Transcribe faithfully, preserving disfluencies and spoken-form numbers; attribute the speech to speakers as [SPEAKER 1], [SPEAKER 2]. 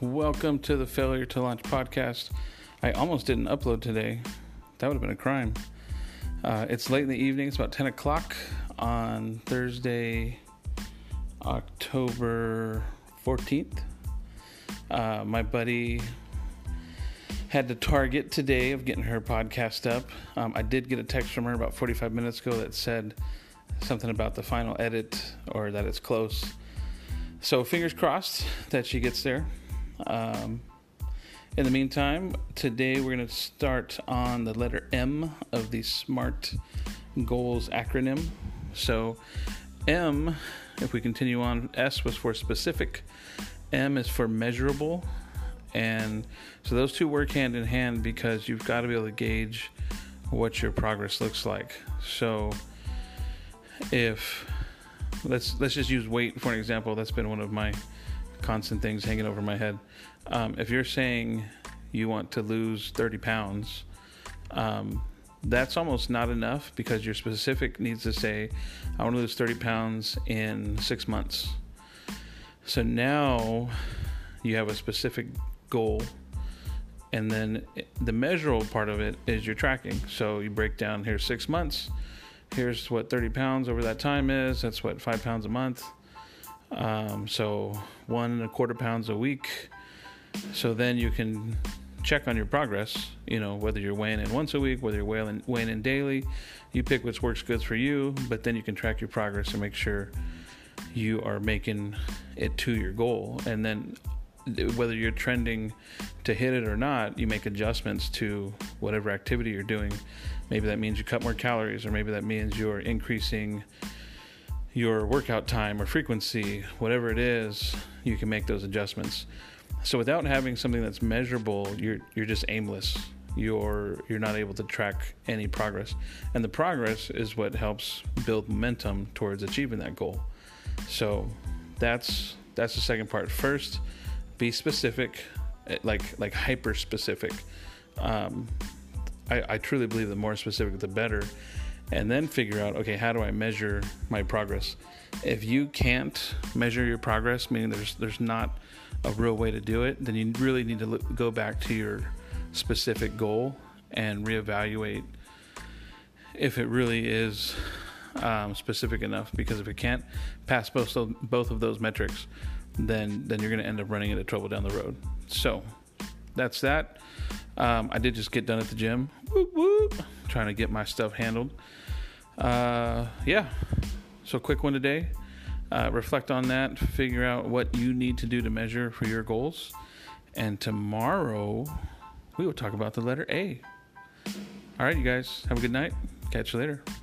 [SPEAKER 1] Welcome to the Failure to Launch podcast. I almost didn't upload today. That would have been a crime. Uh, it's late in the evening. It's about ten o'clock on Thursday, October fourteenth. Uh, my buddy had the target today of getting her podcast up. Um, I did get a text from her about forty-five minutes ago that said something about the final edit or that it's close. So fingers crossed that she gets there. Um, in the meantime, today we're going to start on the letter M of the SMART goals acronym. So M, if we continue on, S was for specific, M is for measurable. And so those two work hand in hand because you've got to be able to gauge what your progress looks like. So if let's let's just use weight for an example. That's been one of my constant things hanging over my head. Um, if you're saying you want to lose thirty pounds, um, that's almost not enough because your specific needs to say, I want to lose thirty pounds in six months. So now you have a specific goal, and then the measurable part of it is your tracking. So you break down, here's six months, here's what thirty pounds over that time is, that's what five pounds a month. Um, so one and a quarter pounds a week. So then you can check on your progress, you know, whether you're weighing in once a week, whether you're weighing, weighing in daily, you pick what works good for you, but then you can track your progress and make sure you are making it to your goal. And then whether you're trending to hit it or not, you make adjustments to whatever activity you're doing. Maybe that means you cut more calories, or maybe that means you're increasing your workout time or frequency. Whatever it is, you can make those adjustments. So without having something that's measurable, you're you're just aimless. You're you're not able to track any progress. And the progress is what helps build momentum towards achieving that goal. So that's that's the second part. First, be specific, like like hyper specific. Um, I, I truly believe the more specific, the better. And then figure out, okay, how do I measure my progress? If you can't measure your progress, meaning there's there's not a real way to do it, then you really need to look, go back to your specific goal and reevaluate if it really is um, specific enough. Because if it can't pass both of, both of those metrics, then then you're going to end up running into trouble down the road. So that's that. Um, I did just get done at the gym, whoop, whoop, trying to get my stuff handled. Uh, yeah, so quick one today. Uh, reflect on that, figure out what you need to do to measure for your goals. And tomorrow, we will talk about the letter A. All right, you guys, have a good night. Catch you later.